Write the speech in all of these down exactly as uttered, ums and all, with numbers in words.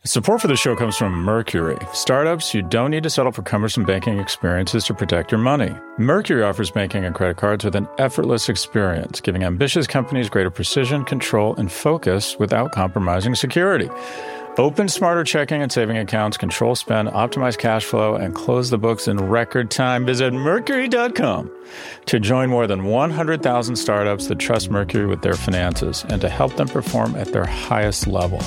Support for the show comes from Mercury. Startups, you don't need to settle for cumbersome banking experiences to protect your money. Mercury offers banking and credit cards with an effortless experience, giving ambitious companies greater precision, control, and focus without compromising security. Open smarter checking and saving accounts, control spend, optimize cash flow, and close the books in record time. Visit Mercury dot com to join more than one hundred thousand startups that trust Mercury with their finances and to help them perform at their highest level.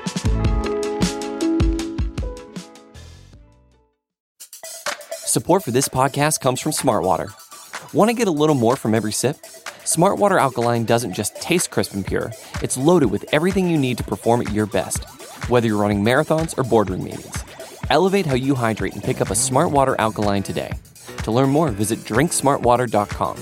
Support for this podcast comes from Smartwater. Want to get a little more from every sip? Smartwater Alkaline doesn't just taste crisp and pure. It's loaded with everything you need to perform at your best, whether you're running marathons or boardroom meetings. Elevate how you hydrate and pick up a Smartwater Alkaline today. To learn more, visit drink smart water dot com.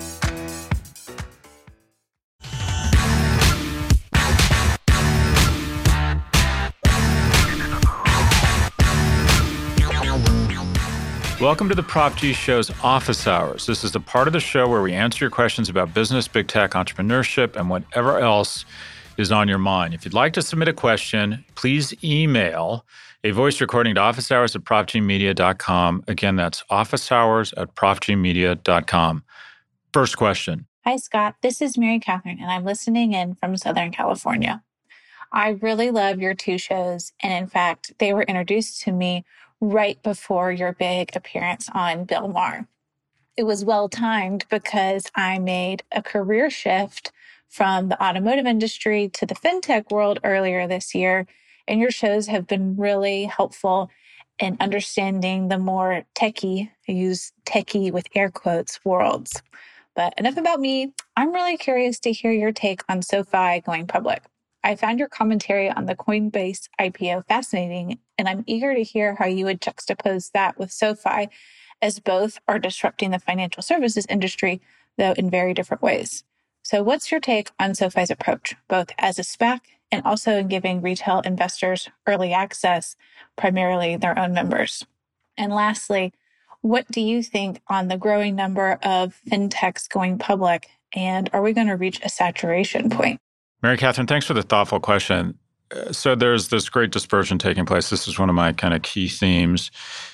Welcome to the Prop G Show's Office Hours. This is the part of the show where we answer your questions about business, big tech, entrepreneurship, and whatever else is on your mind. If you'd like to submit a question, please email a voice recording to officehours at prop g media dot com. Again, that's officehours at prop g media dot com. First question. Hi, Scott. This is Mary Catherine, and I'm listening in from Southern California. I really love your two shows, and in fact, they were introduced to me right before your big appearance on Bill Maher. It was well-timed because I made a career shift from the automotive industry to the fintech world earlier this year, and your shows have been really helpful in understanding the more techie, I use techie with air quotes, worlds. But enough about me. I'm really curious to hear your take on SoFi going public. I found your commentary on the Coinbase I P O fascinating, and I'm eager to hear how you would juxtapose that with SoFi, as both are disrupting the financial services industry, though in very different ways. So what's your take on SoFi's approach, both as a SPAC and also in giving retail investors early access, primarily their own members? And lastly, what do you think on the growing number of fintechs going public, and are we going to reach a saturation point? Mary Catherine, thanks for the thoughtful question. So there's this great dispersion taking place. This is one of my kind of key themes.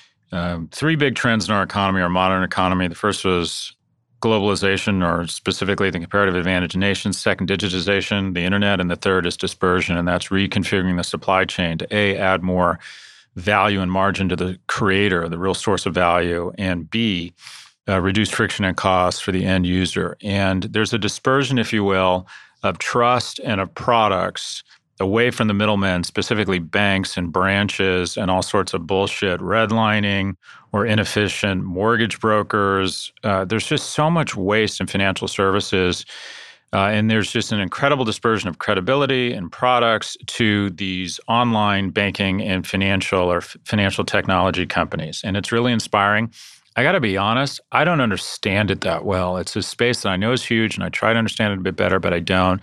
Um, three big trends in our economy, our modern economy. The first was globalization, or specifically the comparative advantage of nations. Second, digitization, the internet. And the third is dispersion, and that's reconfiguring the supply chain to A, add more value and margin to the creator, the real source of value, and B, uh, reduce friction and costs for the end user. And there's a dispersion, if you will, of trust and of products away from the middlemen, specifically banks and branches and all sorts of bullshit, redlining or inefficient mortgage brokers. Uh, there's just so much waste in financial services. Uh, and there's just an incredible dispersion of credibility and products to these online banking and financial or f- financial technology companies. And it's really inspiring. I got to be honest, I don't understand it that well. It's a space that I know is huge, and I try to understand it a bit better, but I don't.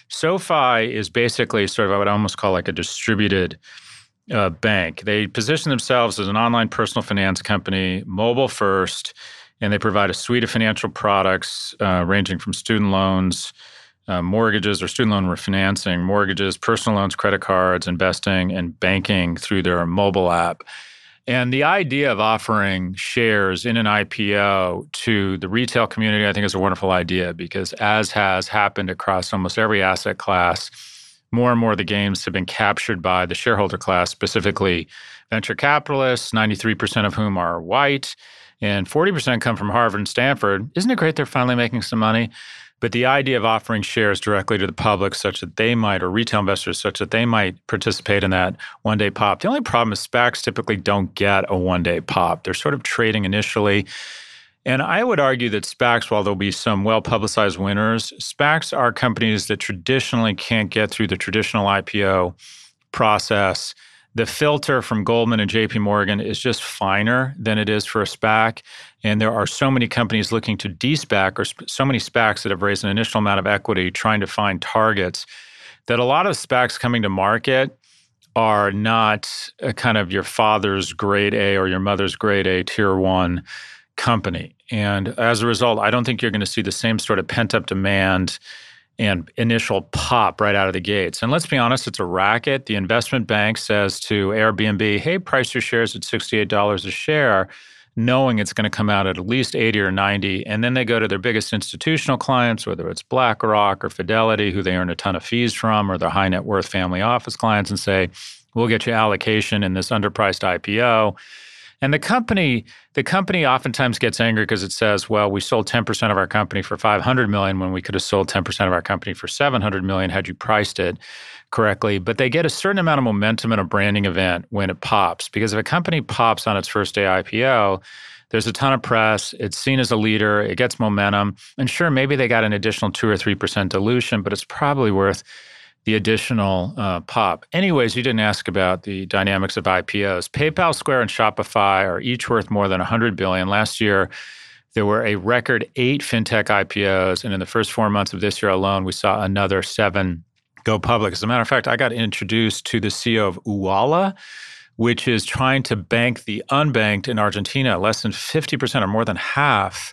SoFi is basically sort of, I would almost call like a distributed uh, bank. They position themselves as an online personal finance company, mobile first, and they provide a suite of financial products uh, ranging from student loans, uh, mortgages or student loan refinancing, mortgages, personal loans, credit cards, investing, and banking through their mobile app. And the idea of offering shares in an I P O to the retail community, I think, is a wonderful idea because, as has happened across almost every asset class, more and more of the gains have been captured by the shareholder class, specifically venture capitalists, ninety-three percent of whom are white, and forty percent come from Harvard and Stanford. Isn't it great they're finally making some money? But the idea of offering shares directly to the public such that they might, or retail investors such that they might participate in that one-day pop. The only problem is SPACs typically don't get a one-day pop. They're sort of trading initially. And I would argue that SPACs, while there'll be some well-publicized winners, SPACs are companies that traditionally can't get through the traditional I P O process. The filter from Goldman and J P Morgan is just finer than it is for a SPAC. And there are so many companies looking to de-SPAC, or sp- so many SPACs that have raised an initial amount of equity trying to find targets, that a lot of SPACs coming to market are not a kind of your father's grade A or your mother's grade A tier one company. And as a result, I don't think you're going to see the same sort of pent-up demand and initial pop right out of the gates. And let's be honest, it's a racket. The investment bank says to Airbnb, hey, price your shares at sixty-eight dollars a share, knowing it's going to come out at at least eighty or ninety. And then they go to their biggest institutional clients, whether it's BlackRock or Fidelity, who they earn a ton of fees from, or their high net worth family office clients, and say, we'll get you allocation in this underpriced I P O. And the company, the company oftentimes gets angry because it says, well, we sold ten percent of our company for five hundred million dollars when we could have sold ten percent of our company for seven hundred million dollars had you priced it correctly. But they get a certain amount of momentum in a branding event when it pops. Because if a company pops on its first day I P O, there's a ton of press. It's seen as a leader. It gets momentum. And sure, maybe they got an additional two or three percent dilution, but it's probably worth the additional uh, pop. Anyways, you didn't ask about the dynamics of I P Os. PayPal, Square, and Shopify are each worth more than one hundred billion dollars. Last year, there were a record eight fintech I P Os, and in the first four months of this year alone, we saw another seven go public. As a matter of fact, I got introduced to the C E O of Ualá, which is trying to bank the unbanked in Argentina. Less than fifty percent or more than half,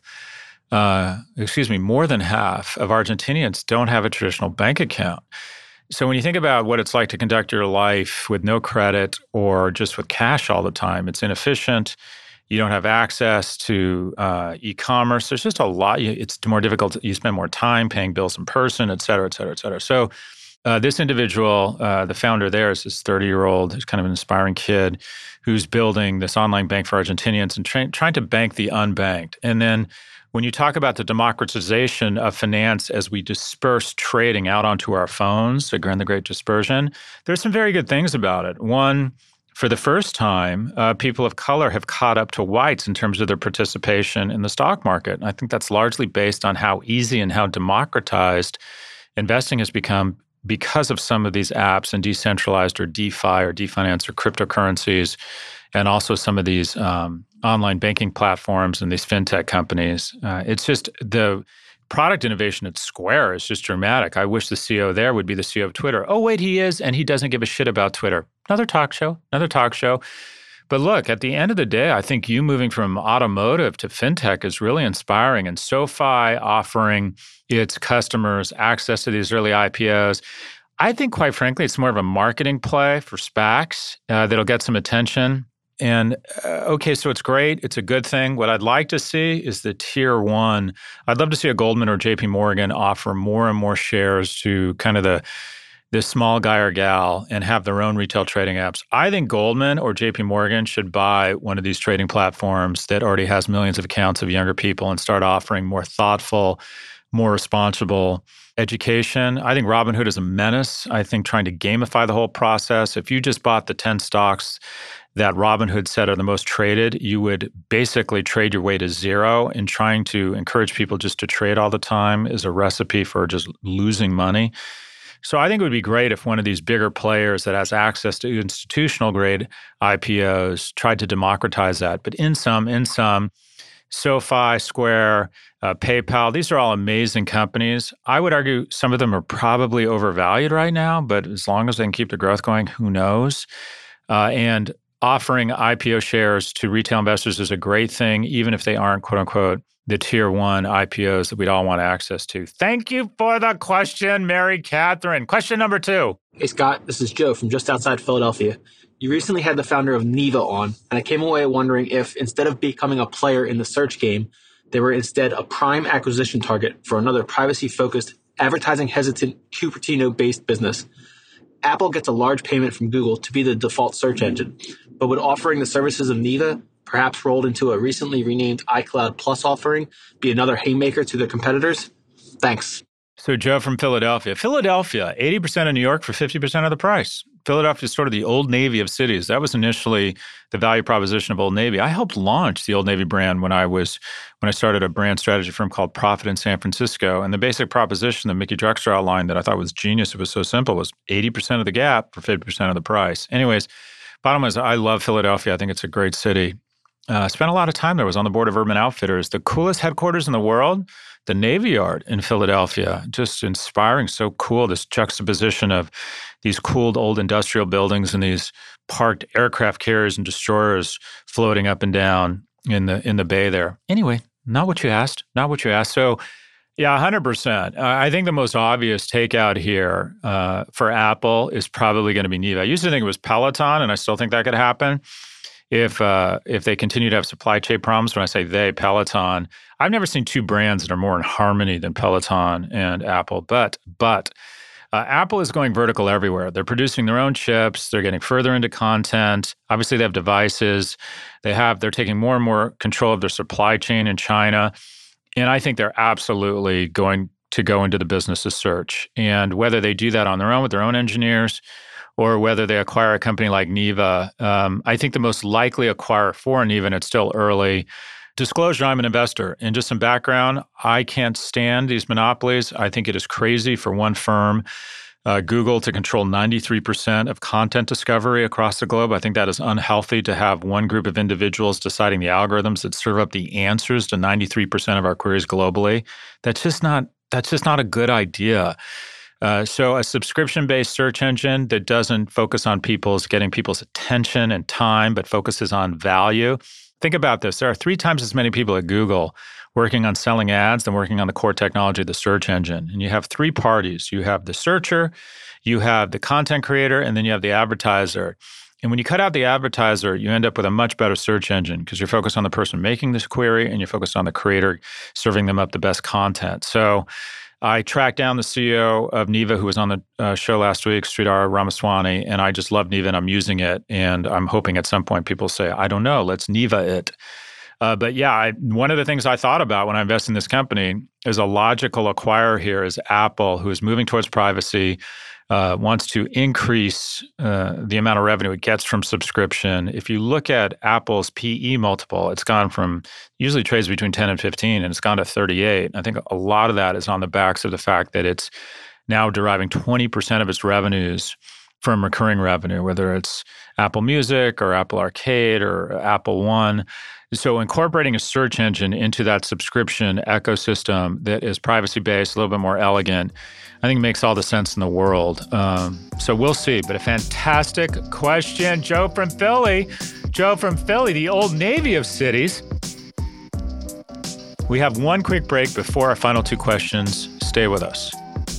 uh, excuse me, more than half of Argentinians don't have a traditional bank account. So when you think about what it's like to conduct your life with no credit or just with cash all the time, it's inefficient. You don't have access to uh, e-commerce. There's just a lot. It's more difficult. You spend more time paying bills in person, et cetera, et cetera, et cetera. So uh, this individual, uh, the founder there is this thirty-year-old, who's kind of an inspiring kid who's building this online bank for Argentinians and tra- trying to bank the unbanked. And then when you talk about the democratization of finance as we disperse trading out onto our phones, again, the great dispersion, there's some very good things about it. One, for the first time, uh, people of color have caught up to whites in terms of their participation in the stock market. And I think that's largely based on how easy and how democratized investing has become because of some of these apps and decentralized or DeFi or definance or cryptocurrencies, and also some of these um, online banking platforms and these fintech companies. Uh, it's just the product innovation at Square is just dramatic. I wish the C E O there would be the C E O of Twitter. Oh, wait, he is, and he doesn't give a shit about Twitter. Another talk show, another talk show. But look, at the end of the day, I think you moving from automotive to fintech is really inspiring. And SoFi offering its customers access to these early I P Os. I think, quite frankly, it's more of a marketing play for SPACs uh, that'll get some attention. And uh, okay, so it's great. It's a good thing. What I'd like to see is the tier one. I'd love to see a Goldman or J P Morgan offer more and more shares to kind of the this small guy or gal and have their own retail trading apps. I think Goldman or J P Morgan should buy one of these trading platforms that already has millions of accounts of younger people and start offering more thoughtful, more responsible education. I think Robinhood is a menace. I think trying to gamify the whole process. If you just bought the ten stocks that Robinhood said are the most traded, you would basically trade your way to zero. And trying to encourage people just to trade all the time is a recipe for just losing money. So I think it would be great if one of these bigger players that has access to institutional grade I P Os tried to democratize that. But in some, in some, SoFi, Square, uh, PayPal, these are all amazing companies. I would argue some of them are probably overvalued right now, but as long as they can keep the growth going, who knows? Uh, and offering I P O shares to retail investors is a great thing, even if they aren't, quote unquote, the tier one I P Os that we'd all want access to. Thank you for the question, Mary Catherine. Question number two. Hey, Scott, this is Joe from just outside Philadelphia. You recently had the founder of Neeva on, and I came away wondering if instead of becoming a player in the search game, they were instead a prime acquisition target for another privacy-focused, advertising-hesitant, Cupertino-based business. Apple gets a large payment from Google to be the default search engine, but would offering the services of Neeva, perhaps rolled into a recently renamed iCloud Plus offering, be another haymaker to their competitors? Thanks. So Joe from Philadelphia. Philadelphia, eighty percent of New York for fifty percent of the price. Philadelphia is sort of the Old Navy of cities. That was initially the value proposition of Old Navy. I helped launch the Old Navy brand when I was when I started a brand strategy firm called Profit in San Francisco. And the basic proposition that Mickey Drexler outlined that I thought was genius, it was so simple, was eighty percent of the gap for fifty percent of the price. Anyways, bottom line is I love Philadelphia. I think it's a great city. Uh, spent a lot of time there. I was on the board of Urban Outfitters. The coolest headquarters in the world, the Navy Yard in Philadelphia. Just inspiring, so cool, this juxtaposition of these cooled old industrial buildings and these parked aircraft carriers and destroyers floating up and down in the in the bay there. Anyway, not what you asked, not what you asked. So Yeah, one hundred percent. Uh, I think the most obvious takeout here uh, for Apple is probably going to be Neva. I used to think it was Peloton, and I still think that could happen if uh, if they continue to have supply chain problems. When I say they, Peloton, I've never seen two brands that are more in harmony than Peloton and Apple. But but uh, Apple is going vertical everywhere. They're producing their own chips. They're getting further into content. Obviously, they have devices. They have. They're taking more and more control of their supply chain in China. And I think they're absolutely going to go into the business of search. And whether they do that on their own with their own engineers or whether they acquire a company like Neva, um, I think the most likely acquirer for Neva, and it's still early. Disclosure, I'm an investor. And just some background, I can't stand these monopolies. I think it is crazy for one firm, Uh, Google, to control ninety-three percent of content discovery across the globe. I think that is unhealthy to have one group of individuals deciding the algorithms that serve up the answers to ninety-three percent of our queries globally. That's just not, that's just not a good idea. Uh, so a subscription-based search engine that doesn't focus on people's getting people's attention and time, but focuses on value. Think about this. There are three times as many people at Google working on selling ads than working on the core technology of the search engine. And you have three parties. You have the searcher, you have the content creator, and then you have the advertiser. And when you cut out the advertiser, you end up with a much better search engine because you're focused on the person making this query and you're focused on the creator serving them up the best content. So I tracked down the C E O of Neva, who was on the uh, show last week, Sridhar Ramaswamy, and I just love Neva and I'm using it. And I'm hoping at some point people say, I don't know, let's Neva it. Uh, but yeah, I, one of the things I thought about when I invest in this company is a logical acquirer here is Apple, who is moving towards privacy, uh, wants to increase uh, the amount of revenue it gets from subscription. If you look at Apple's P E multiple, it's gone from, usually trades between ten and fifteen, and it's gone to thirty-eight. I think a lot of that is on the backs of the fact that it's now deriving twenty percent of its revenues from recurring revenue, whether it's Apple Music or Apple Arcade or Apple One. So incorporating a search engine into that subscription ecosystem that is privacy-based, a little bit more elegant, I think makes all the sense in the world. Um, so we'll see. But a fantastic question. Joe from Philly. Joe from Philly, the old Navy of cities. We have one quick break before our final two questions. Stay with us.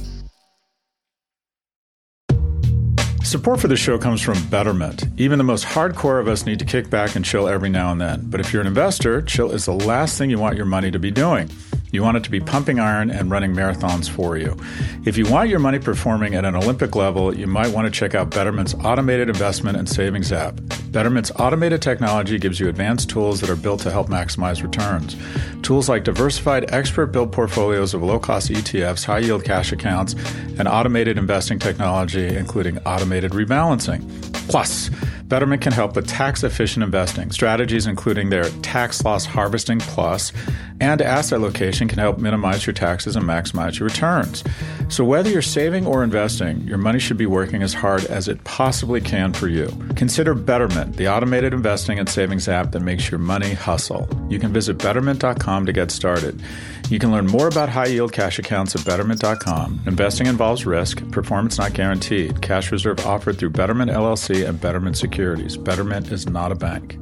Support for the show comes from Betterment. Even the most hardcore of us need to kick back and chill every now and then. But if you're an investor, chill is the last thing you want your money to be doing. You want it to be pumping iron and running marathons for you. If you want your money performing at an Olympic level, you might want to check out Betterment's automated investment and savings app. Betterment's automated technology gives you advanced tools that are built to help maximize returns. Tools like diversified, expert-built portfolios of low-cost E T Fs, high-yield cash accounts, and automated investing technology, including automated rebalancing. Plus, Betterment can help with tax-efficient investing. Strategies including their Tax Loss Harvesting Plus and asset location can help minimize your taxes and maximize your returns. So whether you're saving or investing, your money should be working as hard as it possibly can for you. Consider Betterment, the automated investing and savings app that makes your money hustle. You can visit betterment dot com to get started. You can learn more about high-yield cash accounts at betterment dot com. Investing involves risk. Performance not guaranteed. Cash reserve offered through Betterment L L C and Betterment Securities. Betterment is not a bank.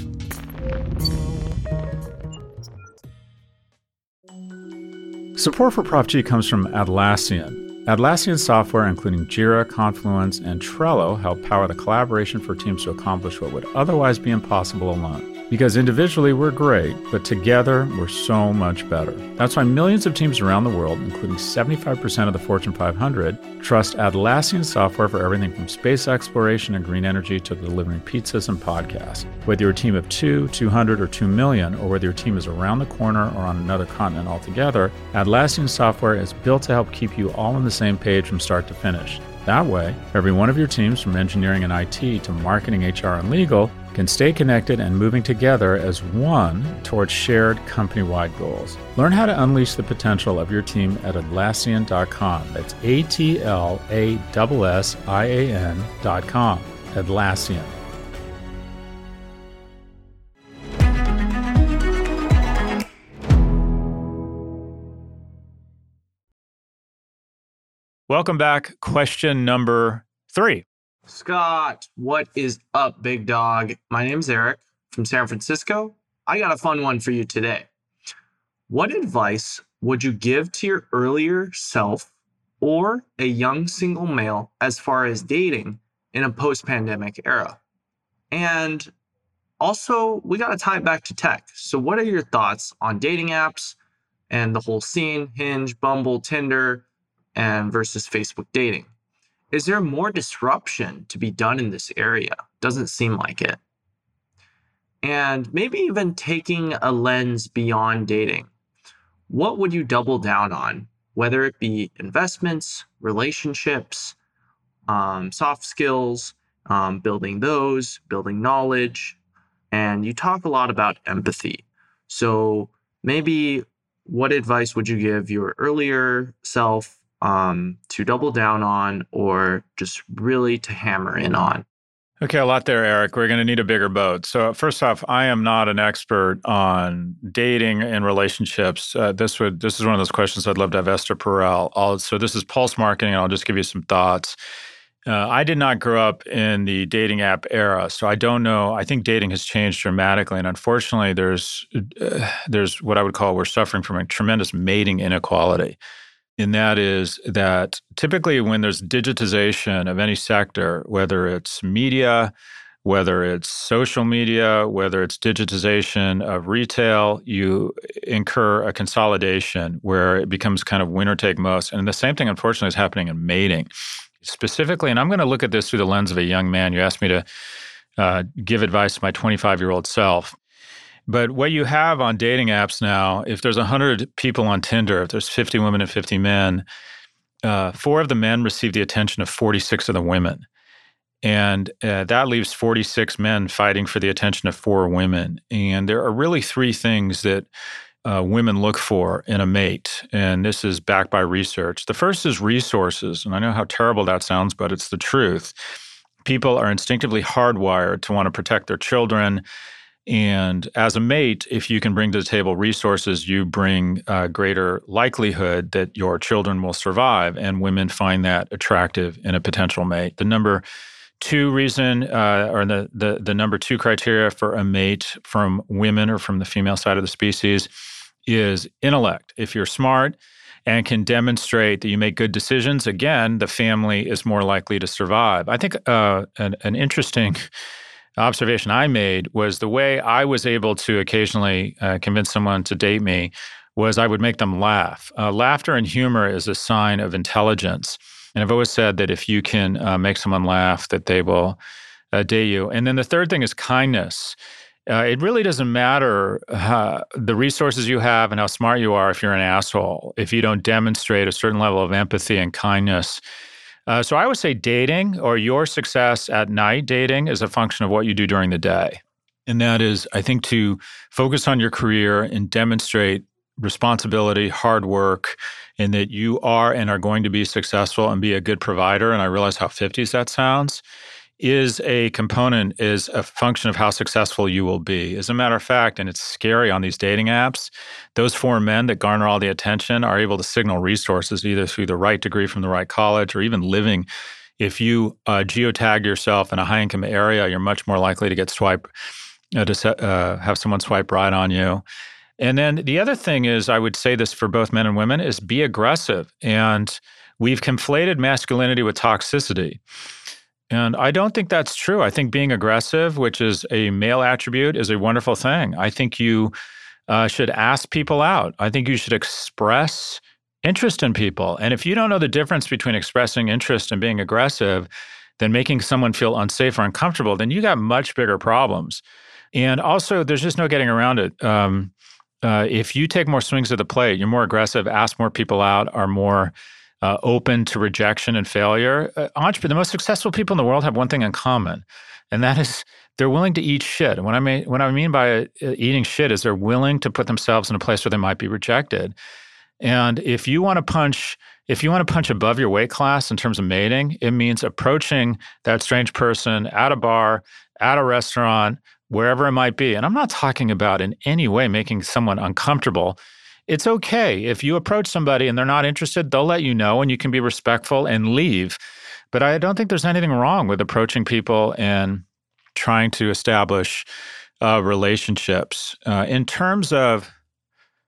Support for Prop G comes from Atlassian. Atlassian software, including Jira, Confluence, and Trello, help power the collaboration for teams to accomplish what would otherwise be impossible alone. Because individually we're great, but together we're so much better. That's why millions of teams around the world, including seventy-five percent of the Fortune five hundred, trust Atlassian software for everything from space exploration and green energy to delivering pizzas and podcasts. Whether you're a team of two, two hundred, or two million, or whether your team is around the corner or on another continent altogether, Atlassian software is built to help keep you all on the same page from start to finish. That way, every one of your teams, from engineering and I T to marketing, H R, and legal, can stay connected and moving together as one towards shared company-wide goals. Learn how to unleash the potential of your team at Atlassian dot com. That's A T L A S S I A N dot com. Atlassian. Welcome back. Question number three. Scott, what is up, big dog? My name's Eric from San Francisco. I got a fun one for you today. What advice would you give to your earlier self or a young single male as far as dating in a post-pandemic era? And also, we got to tie it back to tech. So what are your thoughts on dating apps and the whole scene, Hinge, Bumble, Tinder, and versus Facebook dating? Is there more disruption to be done in this area? Doesn't seem like it. And maybe even taking a lens beyond dating. What would you double down on, whether it be investments, relationships, um, soft skills, um, building those, building knowledge? And you talk a lot about empathy. So maybe what advice would you give your earlier self um, to double down on or just really to hammer in on? Okay, a lot there, Eric. We're going to need a bigger boat. So first off, I am not an expert on dating and relationships. Uh, this would this is one of those questions I'd love to have Esther Perel. I'll, so this is Pulse Marketing, and I'll just give you some thoughts. Uh, I did not grow up in the dating app era, so I don't know. I think dating has changed dramatically, and unfortunately, there's uh, there's what I would call we're suffering from a tremendous mating inequality. And that is that typically when there's digitization of any sector, whether it's media, whether it's social media, whether it's digitization of retail, you incur a consolidation where it becomes kind of winner take most. And the same thing, unfortunately, is happening in mating. Specifically, and I'm going to look at this through the lens of a young man. You asked me to uh, give advice to my twenty-five-year-old self. But what you have on dating apps now, if there's one hundred people on Tinder, if there's fifty women and fifty men, uh, four of the men receive the attention of forty-six of the women. And uh, that leaves forty-six men fighting for the attention of four women. And there are really three things that uh, women look for in a mate. And this is backed by research. The first is resources. And I know how terrible that sounds, but it's the truth. People are instinctively hardwired to want to protect their children. And as a mate, if you can bring to the table resources, you bring a greater likelihood that your children will survive. And women find that attractive in a potential mate. The number two reason, uh, or the, the the number two criteria for a mate from women or from the female side of the species is intellect. If you're smart and can demonstrate that you make good decisions, again, the family is more likely to survive. I think uh, an, an interesting observation I made was the way I was able to occasionally uh, convince someone to date me was I would make them laugh. Uh, laughter and humor is a sign of intelligence. And I've always said that if you can uh, make someone laugh, that they will uh, date you. And then the third thing is kindness. Uh, it really doesn't matter uh, the resources you have and how smart you are if you're an asshole, if you don't demonstrate a certain level of empathy and kindness. Uh, so I would say dating or your success at night dating is a function of what you do during the day. And that is, I think, to focus on your career and demonstrate responsibility, hard work, and that you are and are going to be successful and be a good provider. And I realize how fifties that sounds, is a component, is a function of how successful you will be. As a matter of fact, and it's scary on these dating apps, those four men that garner all the attention are able to signal resources either through the right degree from the right college or even living. If you uh, geotag yourself in a high-income area, you're much more likely to get swipe, uh, to set, uh, have someone swipe right on you. And then the other thing is, I would say this for both men and women, is be aggressive. And we've conflated masculinity with toxicity. And I don't think that's true. I think being aggressive, which is a male attribute, is a wonderful thing. I think you uh, should ask people out. I think you should express interest in people. And if you don't know the difference between expressing interest and being aggressive, then making someone feel unsafe or uncomfortable, then you got much bigger problems. And also, there's just no getting around it. Um, uh, if you take more swings at the plate, you're more aggressive, ask more people out, are more Uh, open to rejection and failure. Uh, entrepreneurs, the most successful people in the world have one thing in common, and that is they're willing to eat shit. And what I mean, what I mean by uh, eating shit is they're willing to put themselves in a place where they might be rejected. And if you want to punch, if you want to punch above your weight class in terms of mating, it means approaching that strange person at a bar, at a restaurant, wherever it might be. And I'm not talking about in any way making someone uncomfortable. It's okay. If you approach somebody and they're not interested, they'll let you know and you can be respectful and leave. But I don't think there's anything wrong with approaching people and trying to establish uh, relationships. Uh, in terms of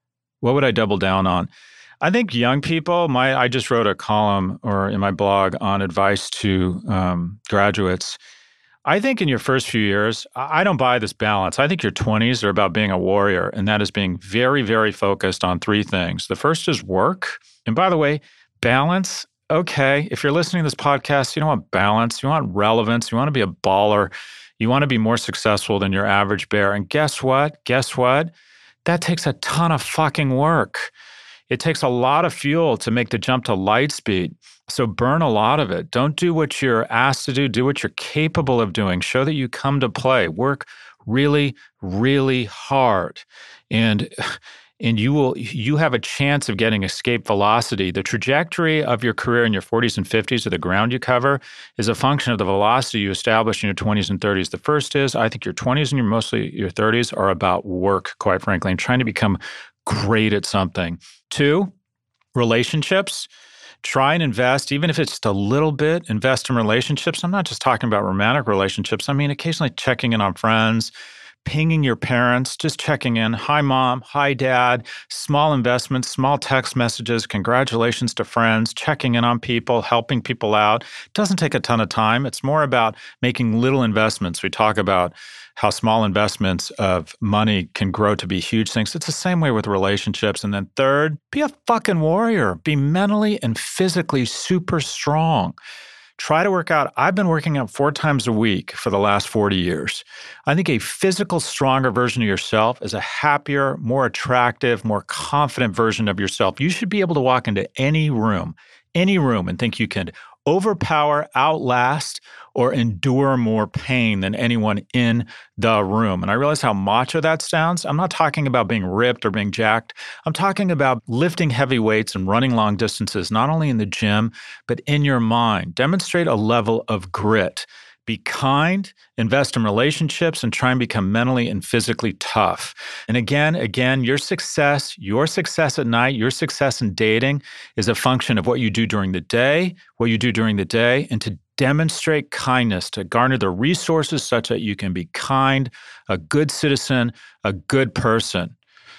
what would I double down on? I think young people, my I just wrote a column or in my blog on advice to um, graduates. I think in your first few years, I don't buy this balance. I think your twenties are about being a warrior, and that is being very, very focused on three things. The first is work. And by the way, balance, okay, if you're listening to this podcast, you don't want balance, you want relevance, you want to be a baller, you want to be more successful than your average bear. And guess what? Guess what? That takes a ton of fucking work. It takes a lot of fuel to make the jump to light speed. So burn a lot of it. Don't do what you're asked to do. Do what you're capable of doing. Show that you come to play. Work really, really hard. And and you will you have a chance of getting escape velocity. The trajectory of your career in your forties and fifties, or the ground you cover, is a function of the velocity you establish in your twenties and thirties. The first is, I think your twenties and your mostly your thirties are about work, quite frankly, and trying to become great at something. Two, relationships. Try and invest, even if it's just a little bit, invest in relationships. I'm not just talking about romantic relationships. I mean, occasionally checking in on friends, pinging your parents, just checking in. Hi, mom. Hi, dad. Small investments, small text messages, congratulations to friends, checking in on people, helping people out. It doesn't take a ton of time. It's more about making little investments. We talk about how small investments of money can grow to be huge things. It's the same way with relationships. And then third, be a fucking warrior. Be mentally and physically super strong. Try to work out. I've been working out four times a week for the last forty years. I think a physical, stronger version of yourself is a happier, more attractive, more confident version of yourself. You should be able to walk into any room, any room, and think you can overpower, outlast, or endure more pain than anyone in the room. And I realize how macho that sounds. I'm not talking about being ripped or being jacked. I'm talking about lifting heavy weights and running long distances, not only in the gym, but in your mind. Demonstrate a level of grit. Be kind, invest in relationships, and try and become mentally and physically tough. And again, again, your success, your success at night, your success in dating is a function of what you do during the day, what you do during the day, and to demonstrate kindness, to garner the resources such that you can be kind, a good citizen, a good person.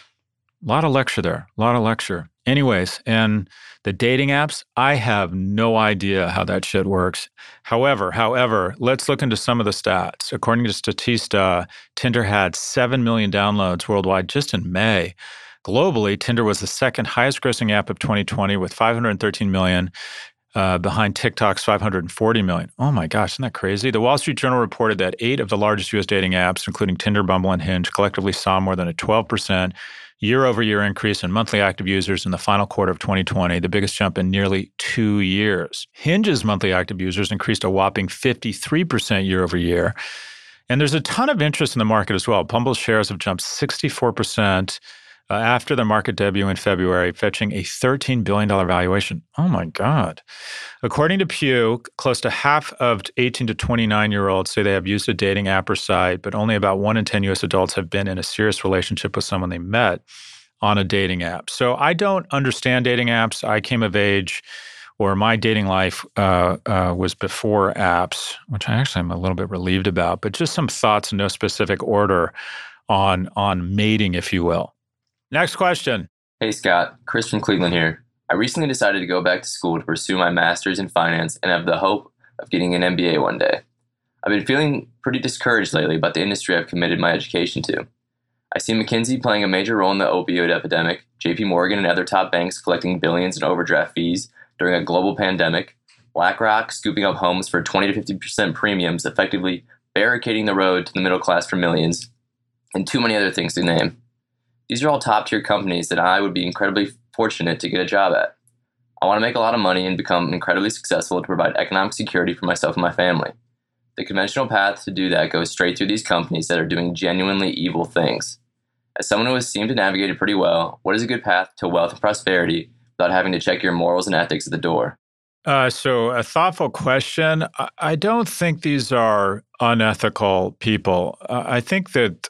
A lot of lecture there, a lot of lecture. Anyways, and the dating apps, I have no idea how that shit works. However, however, let's look into some of the stats. According to Statista, Tinder had seven million downloads worldwide just in May. Globally, Tinder was the second highest grossing app of twenty twenty with five hundred thirteen million, uh, behind TikTok's five hundred forty million. Oh my gosh, isn't that crazy? The Wall Street Journal reported that eight of the largest U S dating apps, including Tinder, Bumble, and Hinge, collectively saw more than a twelve percent year-over-year increase in monthly active users in the final quarter of twenty twenty, the biggest jump in nearly two years. Hinge's monthly active users increased a whopping fifty-three percent year-over-year. And there's a ton of interest in the market as well. Bumble's shares have jumped sixty-four percent uh, after the market debut in February, fetching a thirteen billion dollars valuation. Oh my God. According to Pew, close to half of eighteen to twenty-nine-year-olds say they have used a dating app or site, but only about one in ten U S adults have been in a serious relationship with someone they met on a dating app. So I don't understand dating apps. I came of age, or my dating life uh, uh, was before apps, which I actually am a little bit relieved about, but just some thoughts in no specific order on, on mating, if you will. Next question. Hey, Scott. Chris from Cleveland here. I recently decided to go back to school to pursue my master's in finance and have the hope of getting an M B A one day. I've been feeling pretty discouraged lately about the industry I've committed my education to. I see McKinsey playing a major role in the opioid epidemic, J P Morgan and other top banks collecting billions in overdraft fees during a global pandemic, BlackRock scooping up homes for twenty to fifty percent premiums, effectively barricading the road to the middle class for millions, and too many other things to name. These are all top-tier companies that I would be incredibly fortunate to get a job at. I want to make a lot of money and become incredibly successful to provide economic security for myself and my family. The conventional path to do that goes straight through these companies that are doing genuinely evil things. As someone who has seemed to navigate it pretty well, what is a good path to wealth and prosperity without having to check your morals and ethics at the door? Uh, so a thoughtful question. I, I don't think these are unethical people. Uh, I think that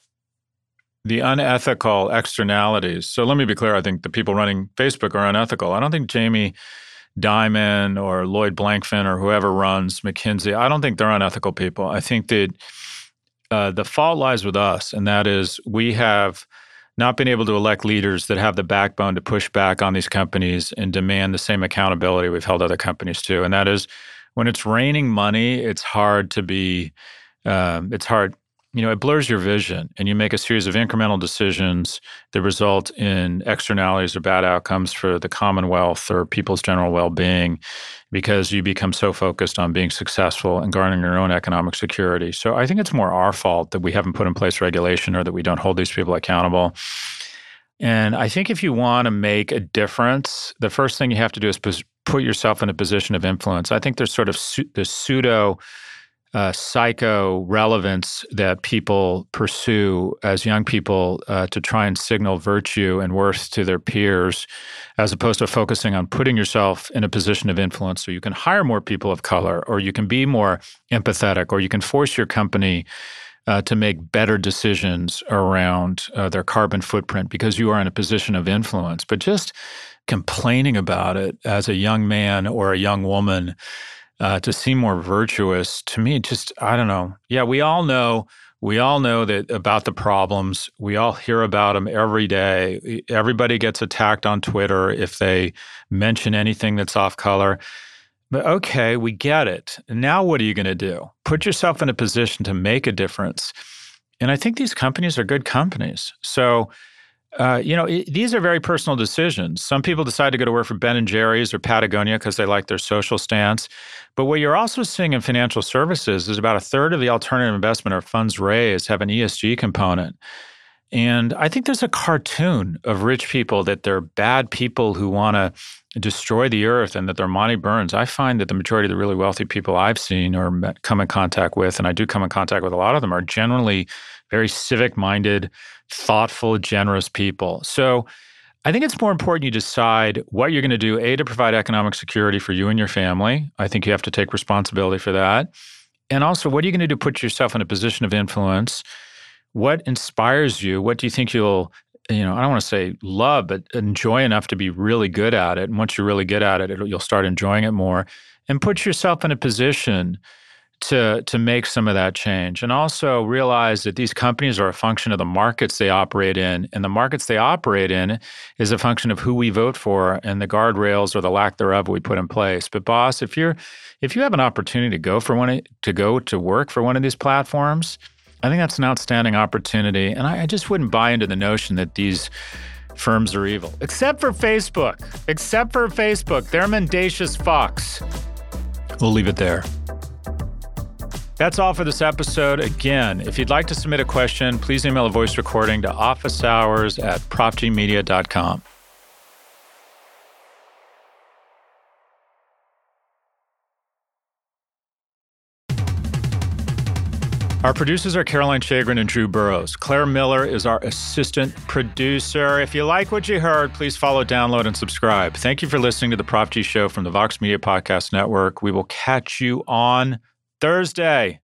the unethical externalities. So let me be clear. I think the people running Facebook are unethical. I don't think Jamie Dimon or Lloyd Blankfein or whoever runs McKinsey, I don't think they're unethical people. I think that uh, the fault lies with us, and that is we have not being able to elect leaders that have the backbone to push back on these companies and demand the same accountability we've held other companies to. And that is, when it's raining money, it's hard to be, um, it's hard, you know, it blurs your vision, and you make a series of incremental decisions that result in externalities or bad outcomes for the commonwealth or people's general well-being, because you become so focused on being successful and garnering your own economic security. So I think it's more our fault that we haven't put in place regulation or that we don't hold these people accountable. And I think if you want to make a difference, the first thing you have to do is put yourself in a position of influence. I think there's sort of su- this pseudo uh, psycho relevance that people pursue as young people uh, to try and signal virtue and worth to their peers, as opposed to focusing on putting yourself in a position of influence so you can hire more people of color, or you can be more empathetic, or you can force your company uh, to make better decisions around uh, their carbon footprint because you are in a position of influence. But just complaining about it as a young man or a young woman uh, to seem more virtuous, to me, just, I don't know. Yeah, we all know, we all know that about the problems. We all hear about them every day. Everybody gets attacked on Twitter if they mention anything that's off color. But okay, we get it. Now what are you going to do? Put yourself in a position to make a difference. And I think these companies are good companies. So, Uh, you know, it, these are very personal decisions. Some people decide to go to work for Ben and Jerry's or Patagonia because they like their social stance. But what you're also seeing in financial services is about a third of the alternative investment or funds raised have an E S G component. And I think there's a cartoon of rich people that they're bad people who want to destroy the earth and that their money burns. I find that the majority of the really wealthy people I've seen or met, come in contact with, and I do come in contact with a lot of them, are generally very civic-minded, thoughtful, generous people. So I think it's more important you decide what you're going to do, A, to provide economic security for you and your family. I think you have to take responsibility for that. And also, what are you going to do to put yourself in a position of influence? What inspires you? What do you think you'll, you know, I don't want to say love, but enjoy enough to be really good at it? And once you're really good at it, it'll, you'll start enjoying it more. And put yourself in a position to to make some of that change. And also realize that these companies are a function of the markets they operate in, and the markets they operate in is a function of who we vote for and the guardrails or the lack thereof we put in place. But boss, if you're if you have an opportunity to go for one to go to work for one of these platforms, I think that's an outstanding opportunity. And I, I just wouldn't buy into the notion that these firms are evil. Except for Facebook. Except for Facebook. They're mendacious fucks. We'll leave it there. That's all for this episode. Again, if you'd like to submit a question, please email a voice recording to office hours at prop g media dot com. Our producers are Caroline Chagrin and Drew Burrows. Claire Miller is our assistant producer. If you like what you heard, please follow, download, and subscribe. Thank you for listening to the Prop G Show from the Vox Media Podcast Network. We will catch you on Thursday.